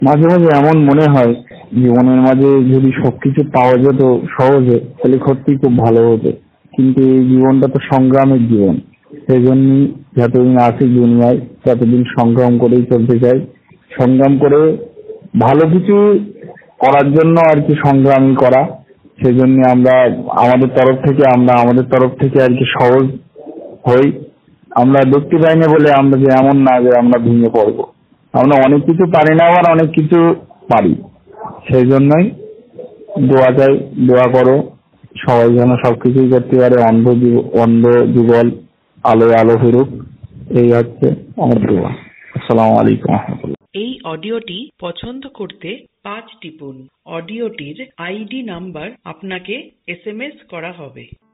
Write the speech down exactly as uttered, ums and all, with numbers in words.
মাঝে মাঝে এমন মনে হয় জীবনের মাঝে যদি সবকিছু পাওয়া যেত সহজে তাহলে সত্যি খুব ভালো হতো, কিন্তু এই জীবনটা তো সংগ্রামের জীবন। সেই জন্যই যতদিন আছি দুনিয়ায় ততদিন সংগ্রাম করেই চলতে চাই। সংগ্রাম করে ভালো কিছু করার জন্য আর কি সংগ্রামী করা। সেই জন্য আমরা আমাদের তরফ থেকে আমরা আমাদের তরফ থেকে আর কি সহজ হই। আমরা দেখতে পাই না বলে আমরা যে এমন না যে আমরা ভেঙে পড়বো। আমরা অনেক কিছু পারি না, আবার অনেক কিছু পারি। সেই জন্যই দোয়া চাই, দোয়া করো সবাই যেন সবকিছুই করতে পারে, অন্ধ যুব- অন্ধ যুগল আলোয় আলো ফিরুক। এই হচ্ছে আমার দোয়া। আসসালামু আলাইকুম ওয়া রাহমাতুল্লাহ। এই অডিওটি পছন্দ করতে পাঁচ টিপুন। অডিওটির আইডি নাম্বার আপনাকে এসএমএস করা হবে।